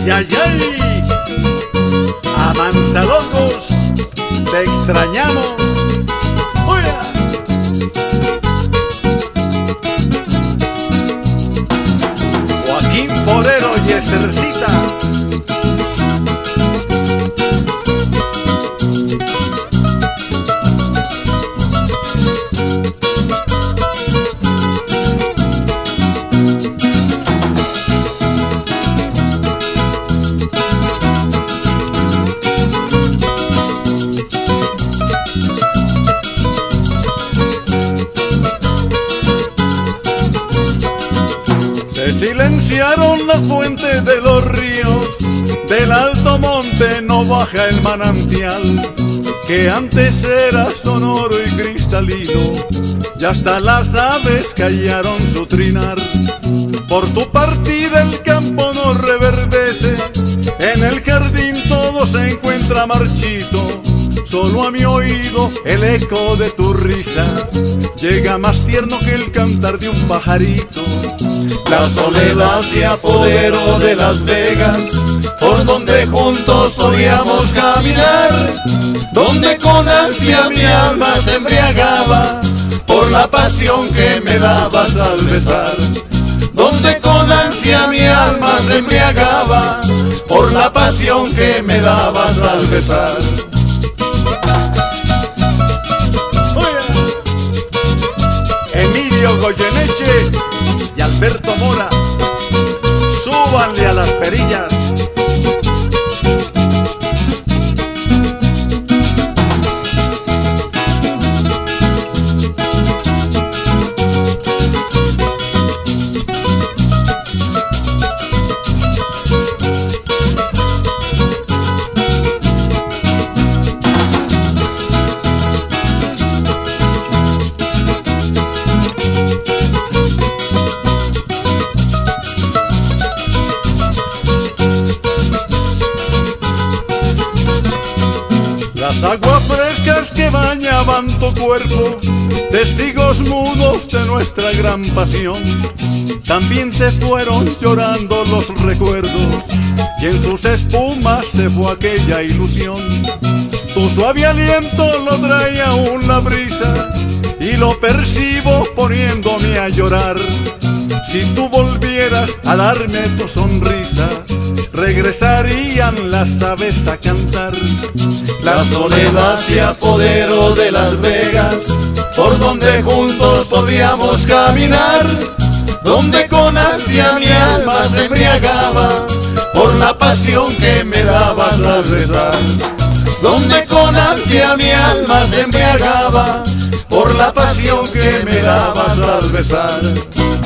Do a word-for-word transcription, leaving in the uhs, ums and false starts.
ay, ay, ay. A Manzalongos, te extrañamos. ¡Oiga! Joaquín Forero y Estercita. Se silenciaron las fuentes de los ríos, del alto monte no baja el manantial, que antes era sonoro y cristalino, y hasta las aves callaron su trinar. Por tu partida el campo no reverdece, en el jardín todo se encuentra marchito, solo a mi oído el eco de tu risa llega más tierno que el cantar de un pajarito. La soledad se apoderó de Las Vegas, por donde juntos solíamos caminar, donde con ansia mi alma se embriagaba por la pasión que me dabas al besar, donde con ansia mi alma se embriagaba por la pasión que me dabas al besar. Emilio Goyeneche y Alberto Mora, súbanle a las perillas. Las aguas frescas que bañaban tu cuerpo, testigos mudos de nuestra gran pasión, también se fueron llorando los recuerdos, y en sus espumas se fue aquella ilusión. Tu suave aliento lo trae aún la brisa, y lo percibo poniéndome a llorar. Si tú volvieras a darme tu sonrisa, regresarían las aves a cantar. La soledad se apoderó de Las Vegas, por donde juntos podíamos caminar, donde con ansia mi alma se embriagaba por la pasión que me dabas al besar, donde con ansia mi alma se embriagaba por la pasión que me dabas al besar.